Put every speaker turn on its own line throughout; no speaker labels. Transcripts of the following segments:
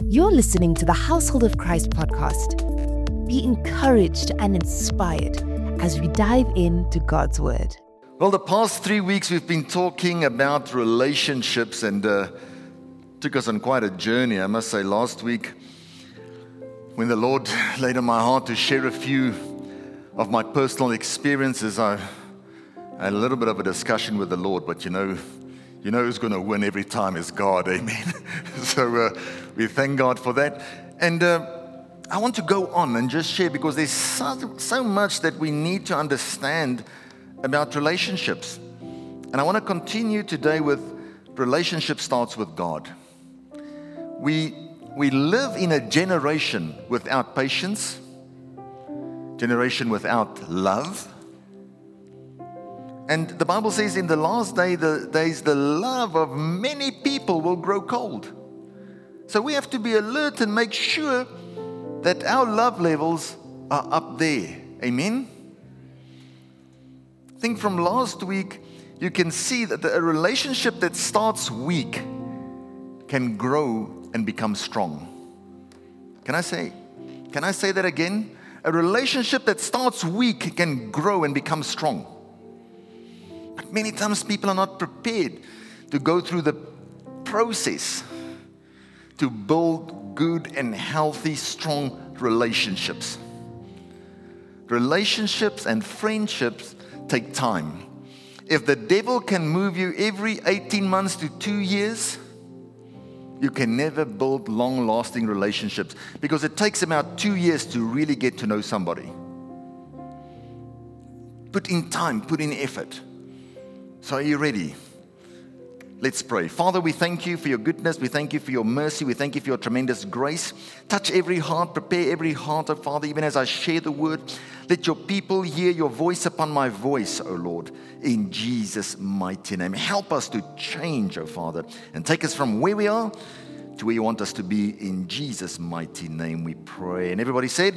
You're listening to the Household of Christ podcast. Be encouraged and inspired as we dive into God's Word.
Well, the past 3 weeks we've been talking about relationships and took us on quite a journey. I must say, last week when the Lord laid on my heart to share a few of my personal experiences, I had a little bit of a discussion with the Lord, but you know who's going to win every time is God, amen. So we thank God for that. And I want to go on and just share, because there's so much that we need to understand about relationships. And I want to continue today with relationship starts with God. We live in a generation without patience, generation without love. And the Bible says in the last days, the love of many people will grow cold. So we have to be alert and make sure that our love levels are up there. Amen? I think from last week, you can see that a relationship that starts weak can grow and become strong. Can I say that again? A relationship that starts weak can grow and become strong. But many times people are not prepared to go through the process to build good and healthy, strong relationships. Relationships and friendships take time. If the devil can move you every 18 months to 2 years, you can never build long-lasting relationships, because it takes about 2 years to really get to know somebody. Put in time, put in effort. So are you ready? Let's pray. Father, we thank you for your goodness. We thank you for your mercy. We thank you for your tremendous grace. Touch every heart, prepare every heart, oh Father, even as I share the word. Let your people hear your voice upon my voice, oh Lord, in Jesus' mighty name. Help us to change, oh Father, and take us from where we are to where you want us to be. In Jesus' mighty name we pray. And everybody said,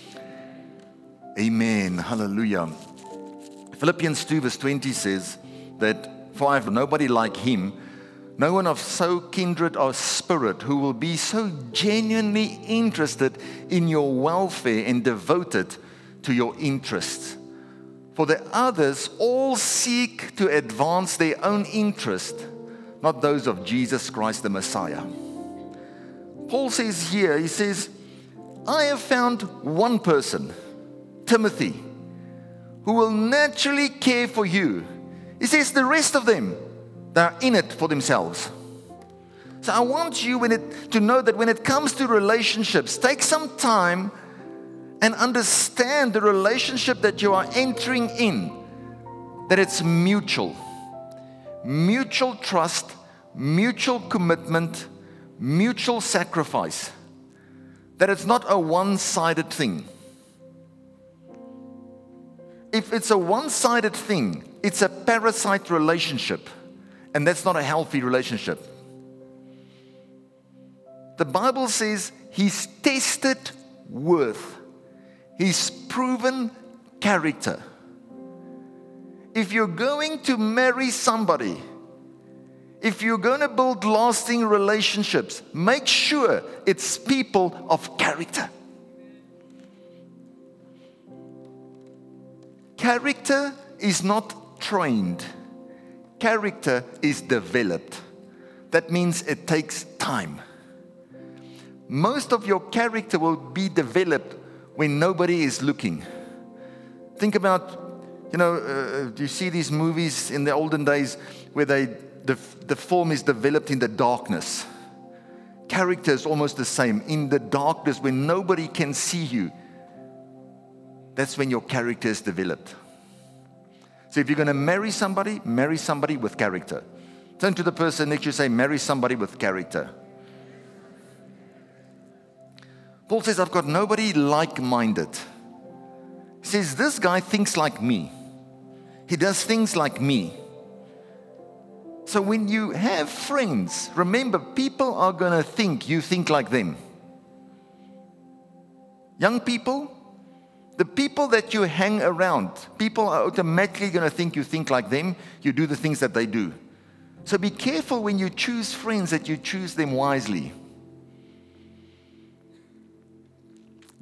Amen. Hallelujah. Philippians 2 verse 20 says that, for I have nobody like him, no one of so kindred or spirit, who will be so genuinely interested in your welfare and devoted to your interests. For the others all seek to advance their own interest, not those of Jesus Christ the Messiah. Paul says here, he says, I have found one person, Timothy, who will naturally care for you. He says the rest of them, they're in it for themselves. So I want you to know that when it comes to relationships, take some time and understand the relationship that you are entering in, that it's mutual. Mutual trust, mutual commitment, mutual sacrifice. That it's not a one-sided thing. If it's a one-sided thing, it's a parasite relationship, and that's not a healthy relationship. The Bible says he's tested worth. He's proven character. If you're going to marry somebody, if you're going to build lasting relationships, make sure it's people of character. Character is not trained. Character is developed. That means it takes time. Most of your character will be developed when nobody is looking. Think about, do you see these movies in the olden days where the form is developed in the darkness? Character is almost the same. In the darkness, when nobody can see you, that's when your character is developed. So if you're going to marry somebody with character. Turn to the person next to you and say, marry somebody with character. Paul says, I've got nobody like-minded. He says, this guy thinks like me. He does things like me. So when you have friends, remember, people are going to think you think like them. Young people, the people that you hang around, people are automatically going to think you think like them, you do the things that they do. So be careful when you choose friends that you choose them wisely.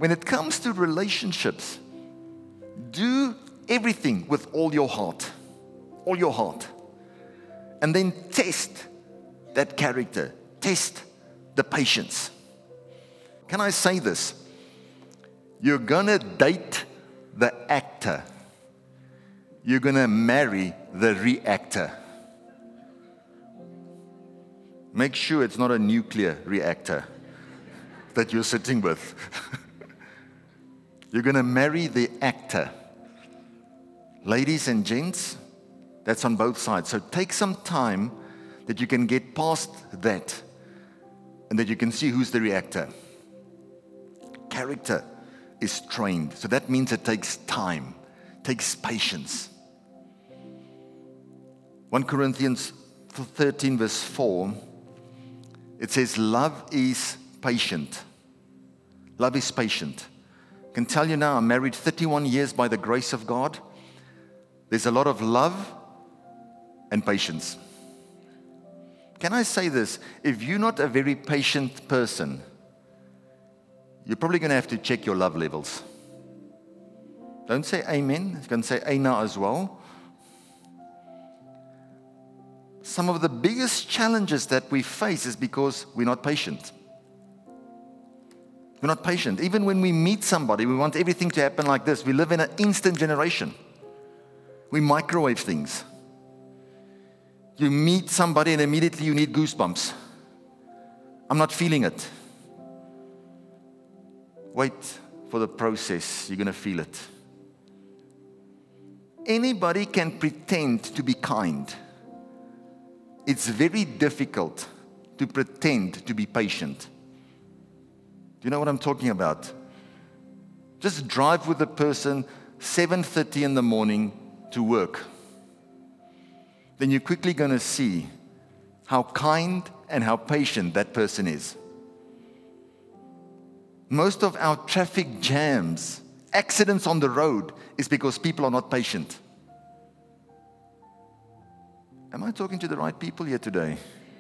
When it comes to relationships, do everything with all your heart. All your heart. And then test that character. Test the patience. Can I say this? You're going to date the actor. You're going to marry the reactor. Make sure it's not a nuclear reactor that you're sitting with. You're going to marry the actor. Ladies and gents, that's on both sides. So take some time that you can get past that and that you can see who's the reactor. Character is trained. So that means it takes time, takes patience. 1 Corinthians 13 verse 4, it says, love is patient. Love is patient. I can tell you now, I'm married 31 years by the grace of God. There's a lot of love and patience. Can I say this? If you're not a very patient person, you're probably going to have to check your love levels. Don't say amen. You can say aina as well. Some of the biggest challenges that we face is because we're not patient. We're not patient. Even when we meet somebody, we want everything to happen like this. We live in an instant generation. We microwave things. You meet somebody and immediately you need goosebumps. I'm not feeling it. Wait for the process. You're going to feel it. Anybody can pretend to be kind. It's very difficult to pretend to be patient. Do you know what I'm talking about? Just drive with the person 7:30 in the morning to work. Then you're quickly going to see how kind and how patient that person is. Most of our traffic jams, accidents on the road, is because people are not patient. Am I talking to the right people here today?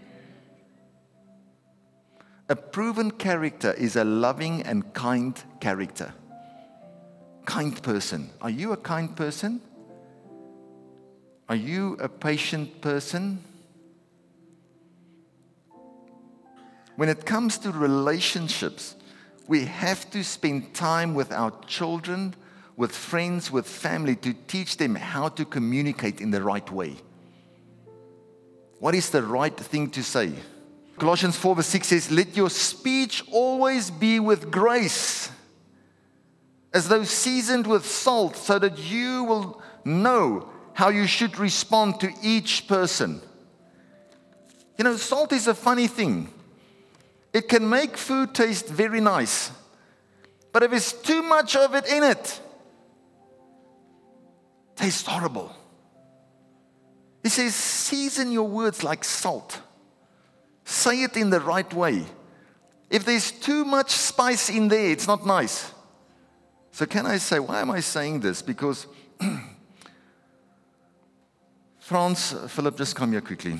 A proven character is a loving and kind character. Kind person. Are you a kind person? Are you a patient person? When it comes to relationships, we have to spend time with our children, with friends, with family to teach them how to communicate in the right way. What is the right thing to say? Colossians 4 verse 6 says, let your speech always be with grace, as though seasoned with salt, so that you will know how you should respond to each person. You know, salt is a funny thing. It can make food taste very nice. But if there's too much of it in it, it tastes horrible. He says, season your words like salt. Say it in the right way. If there's too much spice in there, it's not nice. So can I say, why am I saying this? Because Philip, just come here quickly.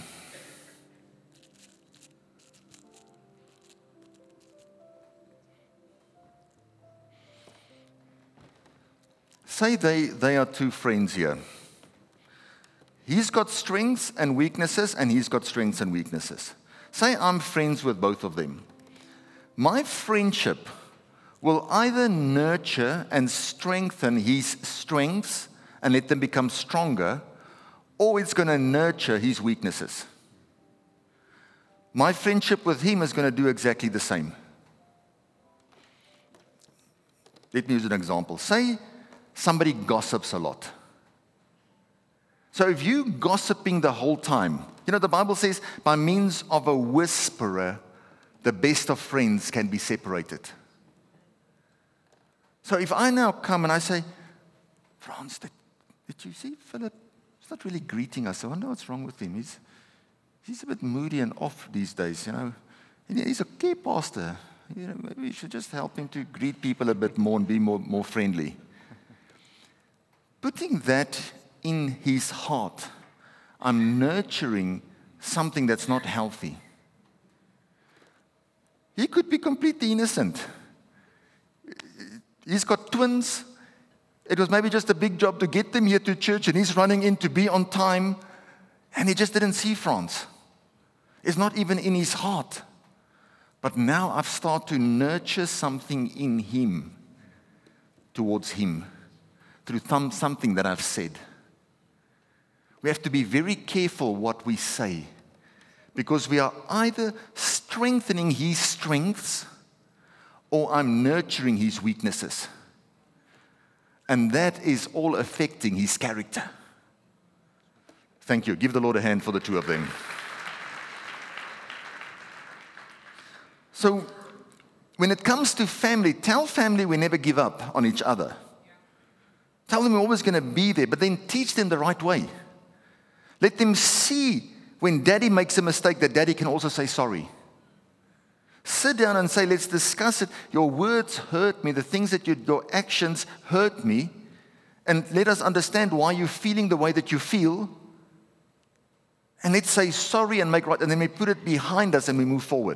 Say they are two friends here. He's got strengths and weaknesses, and he's got strengths and weaknesses. Say I'm friends with both of them. My friendship will either nurture and strengthen his strengths and let them become stronger, or it's going to nurture his weaknesses. My friendship with him is going to do exactly the same. Let me use an example. Say somebody gossips a lot. So if you gossiping the whole time, you know, the Bible says, by means of a whisperer, the best of friends can be separated. So if I now come and I say, Frans, did you see Philip? He's not really greeting us. I wonder what's wrong with him. He's a bit moody and off these days, you know. And he's a care pastor. You know, maybe we should just help him to greet people a bit more and be more friendly. Putting that in his heart, I'm nurturing something that's not healthy. He could be completely innocent. He's got twins. It was maybe just a big job to get them here to church, and he's running in to be on time, and he just didn't see France. It's not even in his heart. But now I've started to nurture something in him, towards him, through something that I've said. We have to be very careful what we say, because we are either strengthening his strengths or I'm nurturing his weaknesses. And that is all affecting his character. Thank you. Give the Lord a hand for the two of them. So, when it comes to family, tell family we never give up on each other. Tell them we're always going to be there, but then teach them the right way. Let them see when daddy makes a mistake that daddy can also say sorry. Sit down and say, let's discuss it. Your words hurt me. The things that your actions hurt me. And let us understand why you're feeling the way that you feel. And let's say sorry and make right. And then we put it behind us and we move forward.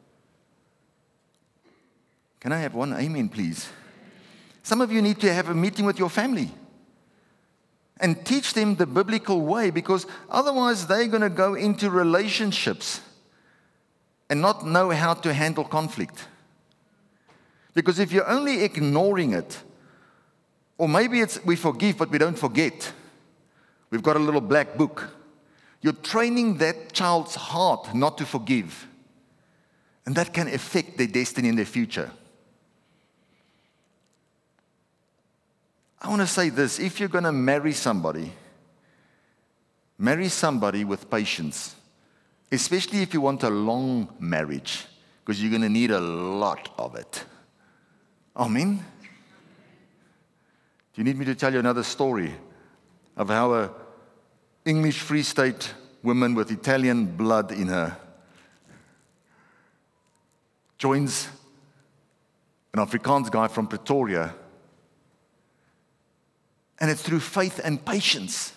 Can I have one amen, please? Some of you need to have a meeting with your family and teach them the biblical way, because otherwise they're going to go into relationships and not know how to handle conflict. Because if you're only ignoring it, or maybe it's we forgive but we don't forget, we've got a little black book, you're training that child's heart not to forgive. And that can affect their destiny and their future. I want to say this: if you're going to marry somebody with patience. Especially if you want a long marriage, because you're going to need a lot of it. Amen? Do you need me to tell you another story of how an English Free State woman with Italian blood in her joins an Afrikaans guy from Pretoria, and it's through faith and patience.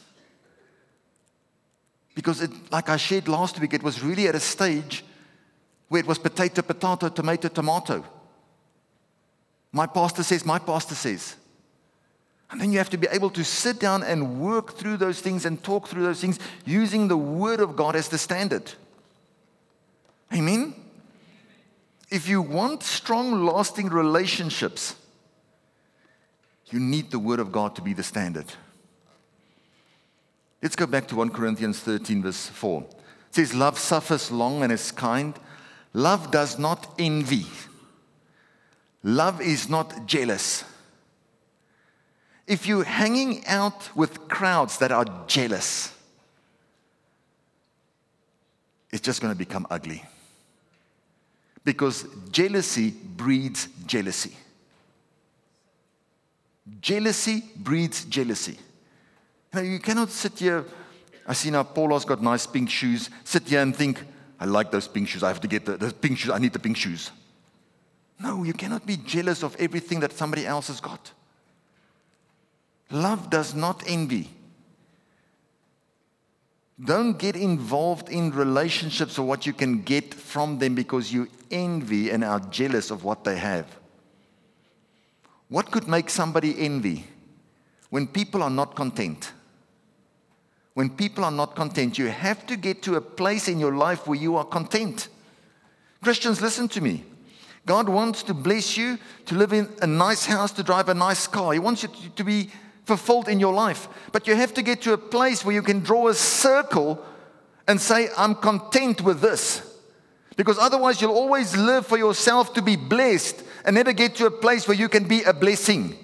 Because like I shared last week, it was really at a stage where it was potato, potato, tomato, tomato. My pastor says. And then you have to be able to sit down and work through those things and talk through those things using the Word of God as the standard. Amen? If you want strong, lasting relationships, you need the Word of God to be the standard. Let's go back to 1 Corinthians 13, verse 4. It says, love suffers long and is kind. Love does not envy. Love is not jealous. If you're hanging out with crowds that are jealous, it's just going to become ugly. Because jealousy breeds jealousy. Jealousy breeds jealousy. You cannot sit here. I see now Paula's got nice pink shoes. Sit here and think, I like those pink shoes. I have to get the pink shoes. I need the pink shoes. No, you cannot be jealous of everything that somebody else has got. Love does not envy. Don't get involved in relationships or what you can get from them because you envy and are jealous of what they have. What could make somebody envy? When people are not content. When people are not content, you have to get to a place in your life where you are content. Christians, listen to me. God wants to bless you, to live in a nice house, to drive a nice car. He wants you to be fulfilled in your life. But you have to get to a place where you can draw a circle and say, I'm content with this. Because otherwise you'll always live for yourself to be blessed and never get to a place where you can be a blessing.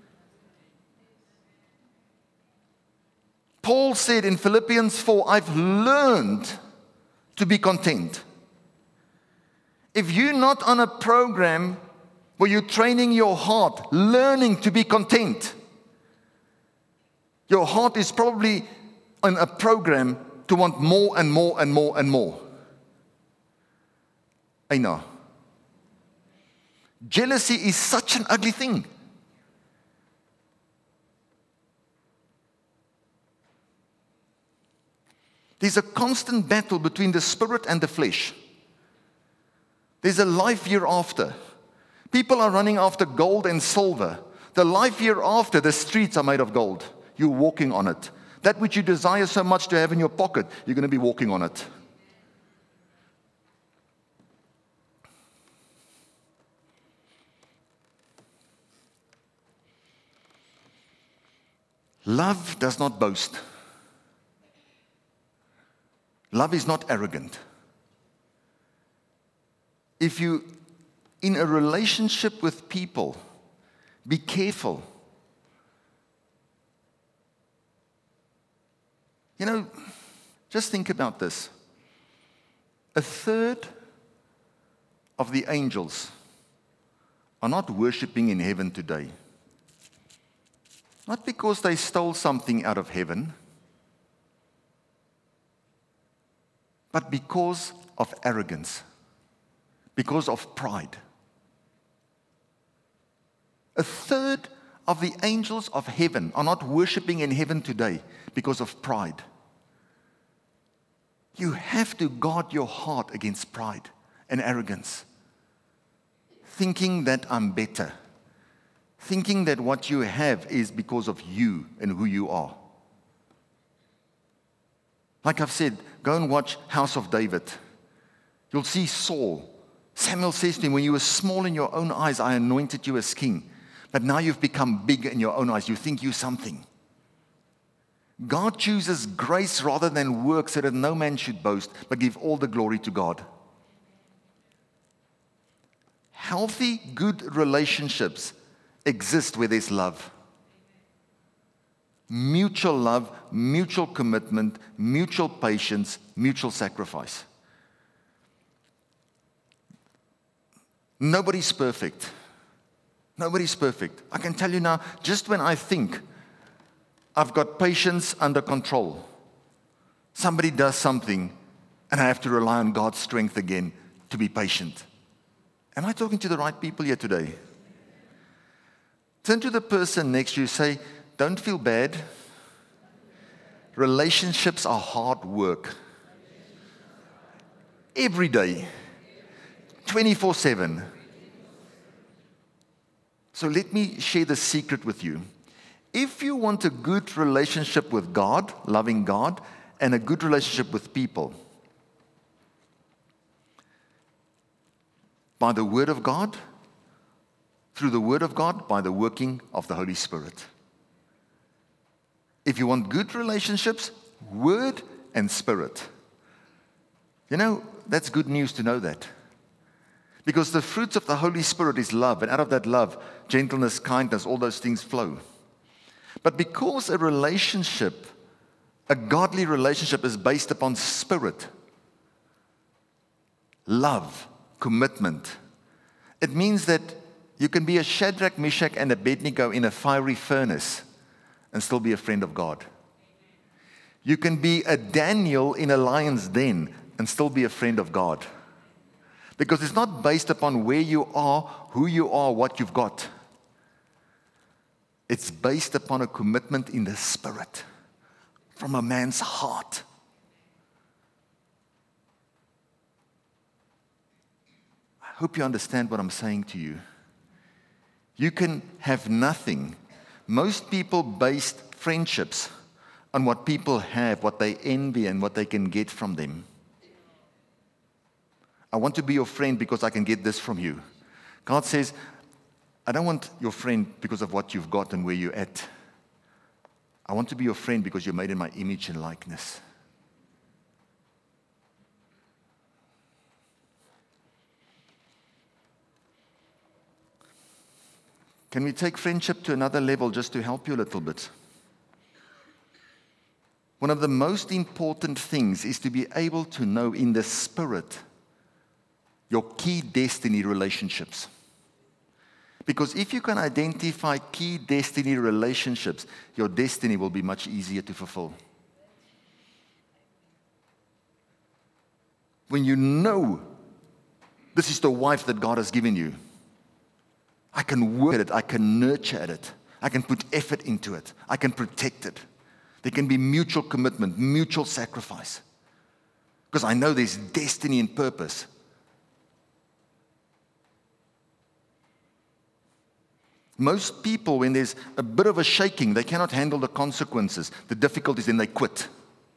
Paul said in Philippians 4, I've learned to be content. If you're not on a program where you're training your heart, learning to be content, your heart is probably on a program to want more and more and more and more. I know. Jealousy is such an ugly thing. There's a constant battle between the spirit and the flesh. There's a life hereafter. People are running after gold and silver. The life hereafter, the streets are made of gold. You're walking on it. That which you desire so much to have in your pocket, you're going to be walking on it. Love does not boast. Love is not arrogant. If you, in a relationship with people, be careful. You know, just think about this. A third of the angels are not worshiping in heaven today. Not because they stole something out of heaven, but because of arrogance, because of pride. A third of the angels of heaven are not worshiping in heaven today because of pride. You have to guard your heart against pride and arrogance, thinking that I'm better, thinking that what you have is because of you and who you are. Like I've said, go and watch House of David. You'll see Saul. Samuel says to him, when you were small in your own eyes, I anointed you as king. But now you've become big in your own eyes. You think you're something. God chooses grace rather than works so that no man should boast, but give all the glory to God. Healthy, good relationships exist where there's love. Mutual love, mutual commitment, mutual patience, mutual sacrifice. Nobody's perfect. Nobody's perfect. I can tell you now, just when I think I've got patience under control, somebody does something and I have to rely on God's strength again to be patient. Am I talking to the right people here today? Turn to the person next to you, say, don't feel bad. Relationships are hard work. Every day. 24/7. So let me share the secret with you. If you want a good relationship with God, loving God, and a good relationship with people, by the Word of God, through the Word of God, by the working of the Holy Spirit. If you want good relationships, Word and Spirit. You know, that's good news to know that. Because the fruits of the Holy Spirit is love, and out of that love, gentleness, kindness, all those things flow. But because a relationship, a godly relationship, is based upon spirit, love, commitment, it means that you can be a Shadrach, Meshach, and Abednego in a fiery furnace and still be a friend of God. You can be a Daniel in a lion's den and still be a friend of God. Because it's not based upon where you are, who you are, what you've got. It's based upon a commitment in the spirit from a man's heart. I hope you understand what I'm saying to you. You can have nothing. Most people base friendships on what people have, what they envy, and what they can get from them. I want to be your friend because I can get this from you. God says, I don't want your friend because of what you've got and where you're at. I want to be your friend because you're made in my image and likeness. Can we take friendship to another level just to help you a little bit? One of the most important things is to be able to know in the spirit your key destiny relationships. Because if you can identify key destiny relationships, your destiny will be much easier to fulfill. When you know this is the wife that God has given you, I can work at it, I can nurture at it, I can put effort into it, I can protect it. There can be mutual commitment, mutual sacrifice. Because I know there's destiny and purpose. Most people, when there's a bit of a shaking, they cannot handle the consequences, the difficulties, then they quit.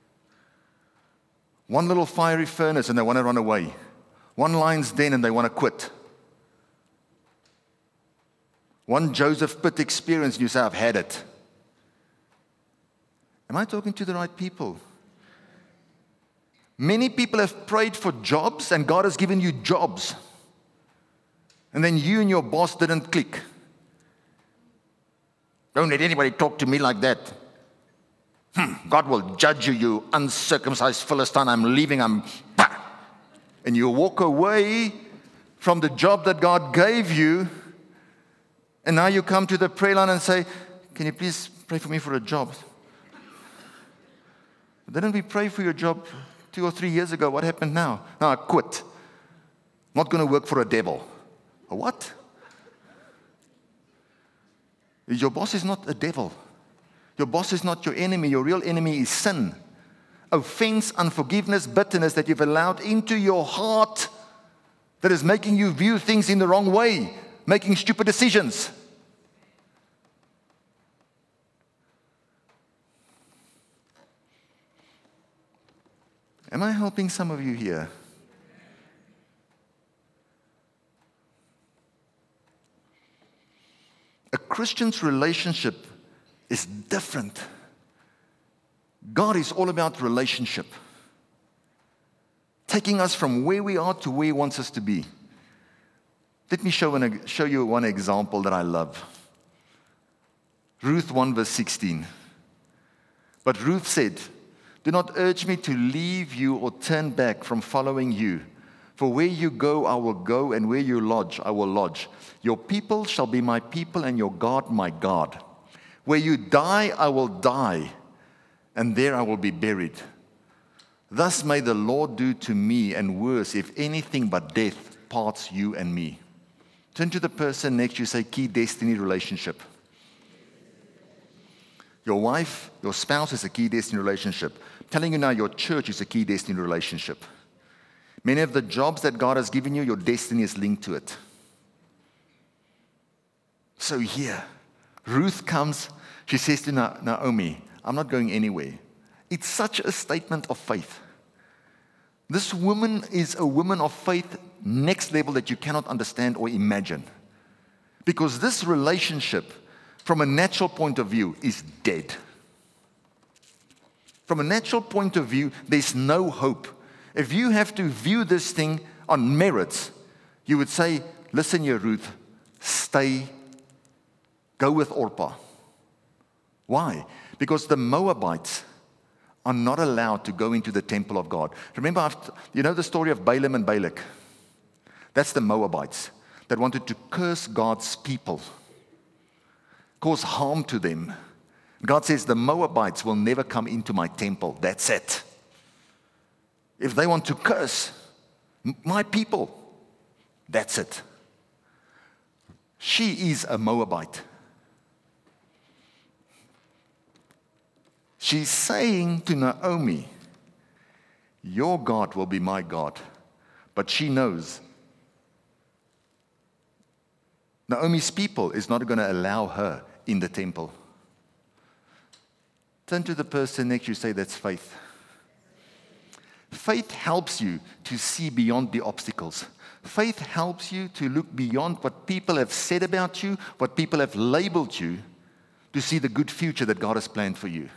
One little fiery furnace and they want to run away. One lion's den and they want to quit. One Joseph Pitt experience and you say, I've had it. Am I talking to the right people? Many people have prayed for jobs and God has given you jobs. And then you and your boss didn't click. Don't let anybody talk to me like that. God will judge you, you uncircumcised Philistine. I'm leaving. And you walk away from the job that God gave you. And now you come to the prayer line and say, can you please pray for me for a job? Didn't we pray for your job 2 or 3 years ago? What happened now? No, I quit. I'm not going to work for a devil. A what? Your boss is not a devil. Your boss is not your enemy. Your real enemy is sin. Offense, unforgiveness, bitterness that you've allowed into your heart that is making you view things in the wrong way, making stupid decisions. Am I helping some of you here? A Christian's relationship is different. God is all about relationship. Taking us from where we are to where He wants us to be. Let me show you one example that I love. Ruth 1 verse 16. But Ruth said, do not urge me to leave you or turn back from following you. For where you go, I will go, and where you lodge, I will lodge. Your people shall be my people, and your God my God. Where you die, I will die, and there I will be buried. Thus may the Lord do to me, and worse, if anything but death parts you and me. Turn to the person next to you, say, key destiny relationship. Your wife, your spouse is a key destiny relationship. I'm telling you now, your church is a key destiny relationship. Many of the jobs that God has given you, your destiny is linked to it. So here, Ruth comes, she says to Naomi, I'm not going anywhere. It's such a statement of faith. This woman is a woman of faith, next level that you cannot understand or imagine. Because this relationship, from a natural point of view, is dead. From a natural point of view, there's no hope. If you have to view this thing on merits, you would say, listen here, Ruth, stay, go with Orpah. Why? Because the Moabites are not allowed to go into the temple of God. Remember, you know the story of Balaam and Balak? That's the Moabites that wanted to curse God's people, cause harm to them. God says the Moabites will never come into my temple. That's it. If they want to curse my people, that's it. She is a Moabite. She's saying to Naomi, your God will be my God. But she knows Naomi's people is not going to allow her in the temple. Turn to the person next to you, say, that's faith. Faith helps you to see beyond the obstacles. Faith helps you to look beyond what people have said about you, what people have labeled you, to see the good future that God has planned for you.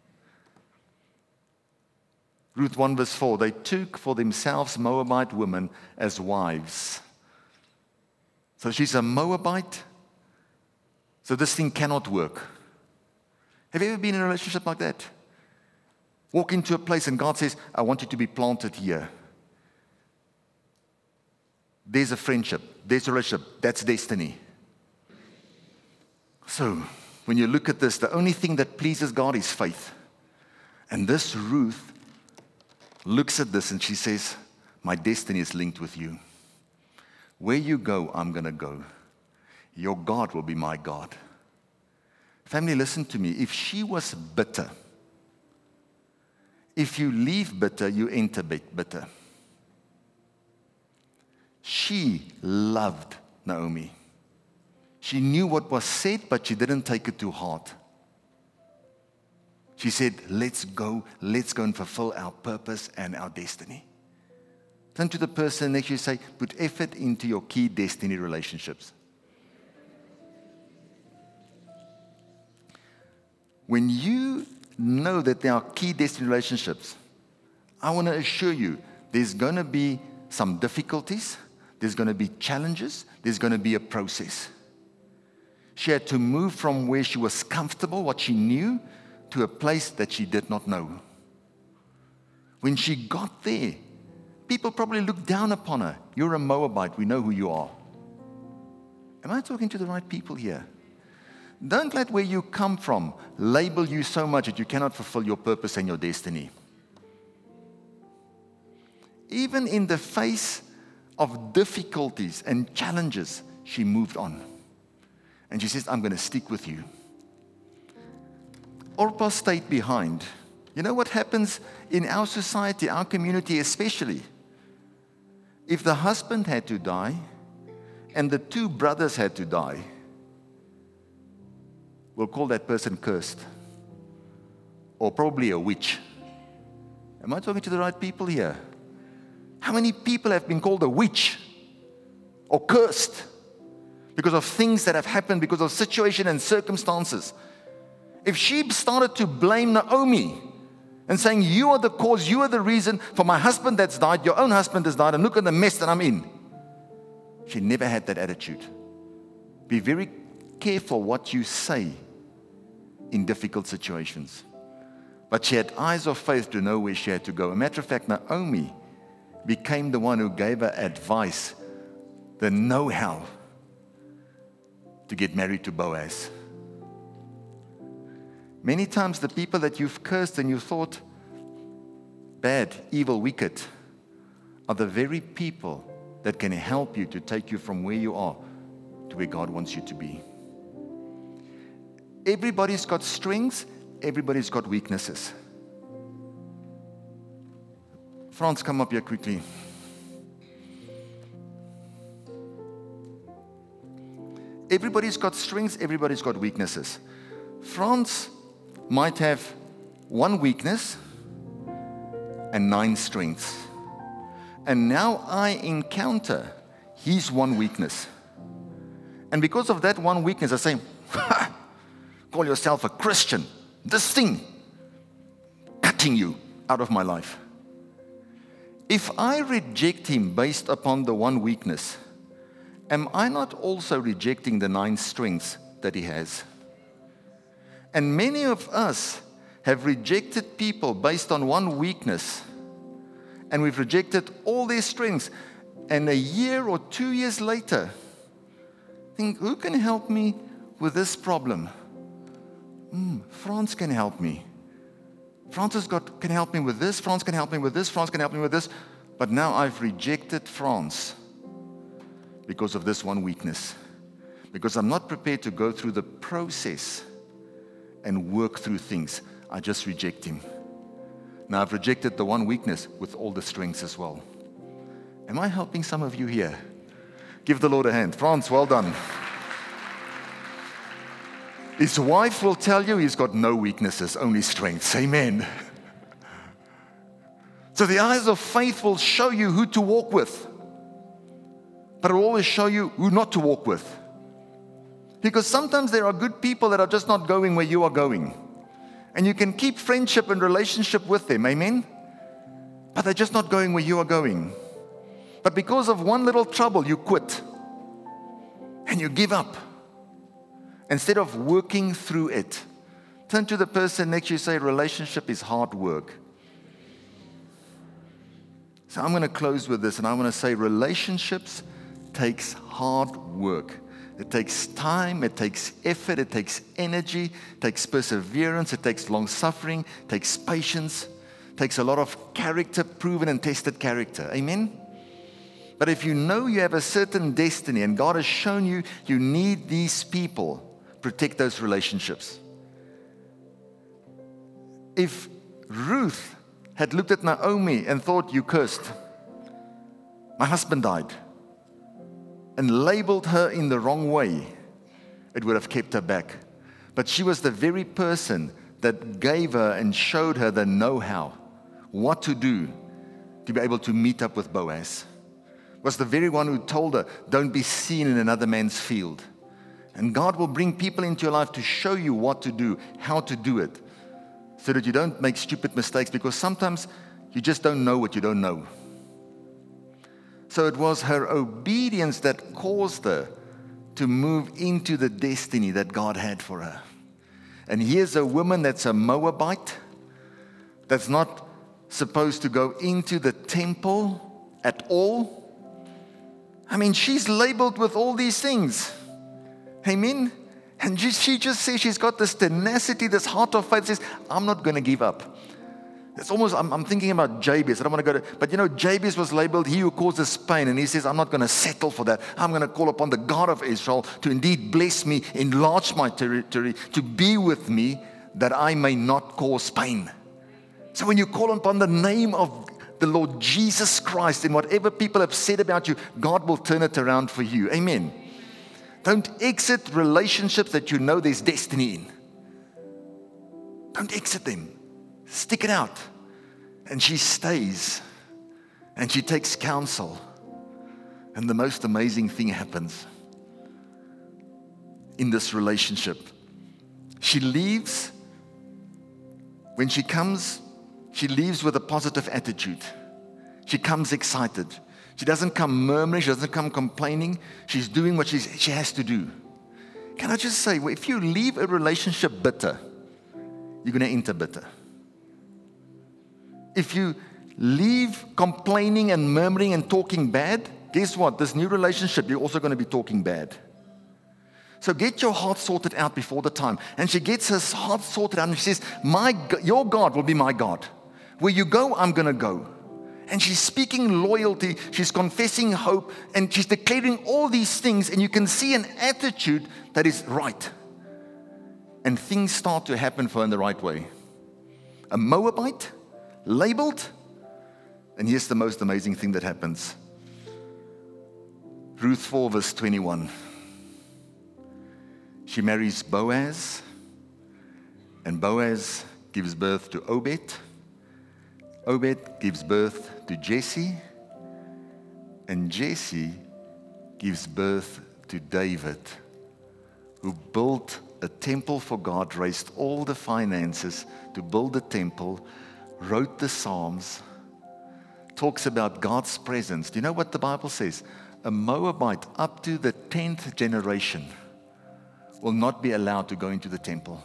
Ruth 1 verse 4, they took for themselves Moabite women as wives. So she's a Moabite. So this thing cannot work. Have you ever been in a relationship like that? Walk into a place and God says, I want you to be planted here. There's a friendship. There's a relationship. That's destiny. So when you look at this, the only thing that pleases God is faith. And this Ruth looks at this and she says, my destiny is linked with you. Where you go, I'm going to go. Your God will be my God. Family, listen to me. If she was bitter, if you leave bitter, you enter bitter. She loved Naomi. She knew what was said, but she didn't take it to heart. She said, let's go and fulfill our purpose and our destiny. Turn to the person next to you and say, put effort into your key destiny relationships. When you know that there are key destiny relationships, I want to assure you, there's going to be some difficulties, there's going to be challenges, there's going to be a process. She had to move from where she was comfortable, what she knew, to a place that she did not know. When she got there, people probably looked down upon her. You're a Moabite, we know who you are. Am I talking to the right people here? Don't let where you come from label you so much that you cannot fulfill your purpose and your destiny. Even in the face of difficulties and challenges, she moved on. And she says, I'm going to stick with you. Orpah stayed behind. You know what happens in our society, our community especially? If the husband had to die and the two brothers had to die, we'll call that person cursed, or probably a witch. Am I talking to the right people here? How many people have been called a witch or cursed because of things that have happened, because of situation and circumstances? If she started to blame Naomi and saying, you are the cause, you are the reason for my husband that's died, your own husband has died, and look at the mess that I'm in. She never had that attitude. Be very careful what you say in difficult situations. But she had eyes of faith to know where she had to go. As a matter of fact, Naomi became the one who gave her advice, the know-how to get married to Boaz. Many times the people that you've cursed and you thought bad, evil, wicked, are the very people that can help you to take you from where you are to where God wants you to be. Everybody's got strengths, everybody's got weaknesses. Frans, come up here quickly. Everybody's got strengths, everybody's got weaknesses. Frans might have one weakness and 9 strengths. And now I encounter his one weakness. And because of that one weakness, I say, call yourself a Christian. This thing, cutting you out of my life. If I reject him based upon the one weakness, am I not also rejecting the 9 strengths that he has? And many of us have rejected people based on one weakness, and we've rejected all their strengths. And a year or 2 years later, think, who can help me with this problem? Frans can help me. Frans can help me with this. Frans can help me with this. Frans can help me with this. But now I've rejected Frans because of this one weakness. Because I'm not prepared to go through the process and work through things. I just reject him. Now I've rejected the one weakness with all the strengths as well. Am I helping some of you here? Give the Lord a hand. Frans, well done. His wife will tell you he's got no weaknesses, only strengths. Amen. So the eyes of faith will show you who to walk with, but it will always show you who not to walk with. Because sometimes there are good people that are just not going where you are going. And you can keep friendship and relationship with them, amen? But they're just not going where you are going. But because of one little trouble, you quit. And you give up. Instead of working through it. Turn to the person next to you and say, relationship is hard work. So I'm going to close with this, and I want to say relationships takes hard work. It takes time, it takes effort, it takes energy, it takes perseverance, it takes long suffering, it takes patience, it takes a lot of character, proven and tested character. Amen? But if you know you have a certain destiny and God has shown you you need these people, protect those relationships. If Ruth had looked at Naomi and thought, you cursed, my husband died, and labeled her in the wrong way, it would have kept her back. But she was the very person that gave her and showed her the know-how, what to do to be able to meet up with Boaz. Was the very one who told her, don't be seen in another man's field. And God will bring people into your life to show you what to do, how to do it, so that you don't make stupid mistakes, because sometimes you just don't know what you don't know. So it was her obedience that caused her to move into the destiny that God had for her. And here's a woman that's a Moabite, that's not supposed to go into the temple at all. I mean, she's labeled with all these things. Amen? And she just says she's got this tenacity, this heart of faith, says, I'm not going to give up. It's almost, I'm thinking about Jabez. I don't want to go to, but you know, Jabez was labeled, he who causes pain. And he says, I'm not going to settle for that. I'm going to call upon the God of Israel to indeed bless me, enlarge my territory, to be with me, that I may not cause pain. So when you call upon the name of the Lord Jesus Christ, and whatever people have said about you, God will turn it around for you. Amen. Don't exit relationships that you know there's destiny in. Don't exit them. Stick it out. And she stays. And she takes counsel. And the most amazing thing happens in this relationship. She leaves. When she comes, she leaves with a positive attitude. She comes excited. She doesn't come murmuring. She doesn't come complaining. She's doing what she has to do. Can I just say, if you leave a relationship bitter, you're going to enter bitter. If you leave complaining and murmuring and talking bad, guess what? This new relationship, you're also going to be talking bad. So get your heart sorted out before the time. And she gets her heart sorted out and she says, your God will be my God. Where you go, I'm going to go. And she's speaking loyalty, she's confessing hope, and she's declaring all these things, and you can see an attitude that is right. And things start to happen for her in the right way. A Moabite, labeled, and here's the most amazing thing that happens. Ruth 4 verse 21. She marries Boaz, and Boaz gives birth to Obed. Obed gives birth to Jesse, and Jesse gives birth to David, who built a temple for God, raised all the finances to build the temple, wrote the Psalms, talks about God's presence. Do you know what the Bible says? A Moabite up to the 10th generation will not be allowed to go into the temple.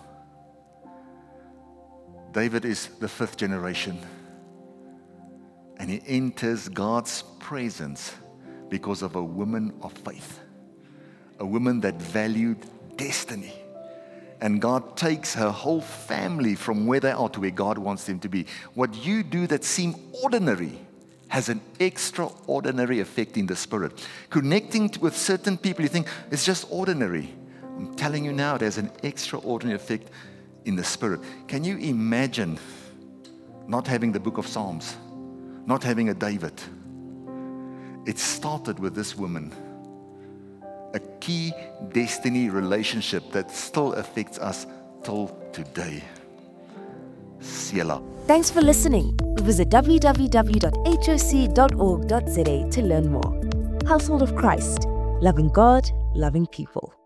David is the 5th generation. And he enters God's presence because of a woman of faith. A woman that valued destiny. And God takes her whole family from where they are to where God wants them to be. What you do that seems ordinary has an extraordinary effect in the spirit. Connecting with certain people, you think it's just ordinary. I'm telling you now, it has an extraordinary effect in the spirit. Can you imagine not having the book of Psalms? Not having a David? It started with this woman. A key destiny relationship that still affects us till today. Selah.
Thanks for listening. Visit www.hoc.org.za to learn more. Household of Christ, loving God, loving people.